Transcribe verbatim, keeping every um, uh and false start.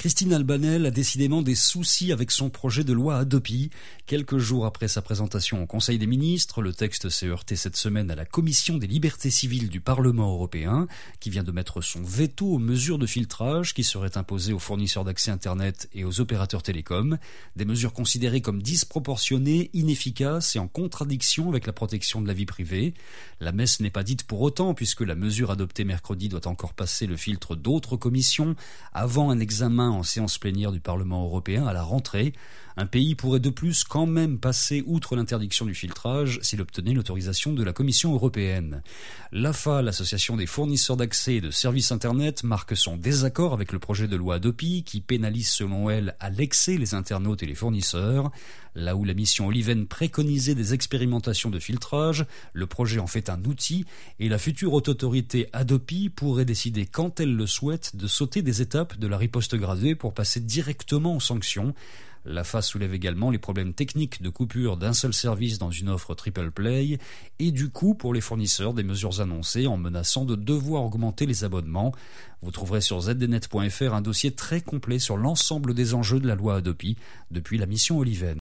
Christine Albanel a décidément des soucis avec son projet de loi Hadopi. Quelques jours après sa présentation au Conseil des ministres, le texte s'est heurté cette semaine à la Commission des libertés civiles du Parlement européen, qui vient de mettre son veto aux mesures de filtrage qui seraient imposées aux fournisseurs d'accès Internet et aux opérateurs télécoms, des mesures considérées comme disproportionnées, inefficaces et en contradiction avec la protection de la vie privée. La messe n'est pas dite pour autant, puisque la mesure adoptée mercredi doit encore passer le filtre d'autres commissions avant un examen en séance plénière du Parlement européen à la rentrée. Un pays pourrait de plus quand même passer outre l'interdiction du filtrage s'il obtenait l'autorisation de la Commission européenne. L'A F A, l'association des fournisseurs d'accès et de services Internet, marque son désaccord avec le projet de loi Hadopi qui pénalise selon elle à l'excès les internautes et les fournisseurs. Là où la mission Oliven préconisait des expérimentations de filtrage, le projet en fait un outil et la future autorité Hadopi pourrait décider quand elle le souhaite de sauter des étapes de la riposte graduée pour passer directement aux sanctions. L'A F A soulève également les problèmes techniques de coupure d'un seul service dans une offre triple play et du coût pour les fournisseurs des mesures annoncées en menaçant de devoir augmenter les abonnements. Vous trouverez sur z d net point f r un dossier très complet sur l'ensemble des enjeux de la loi Hadopi depuis la mission Oliven.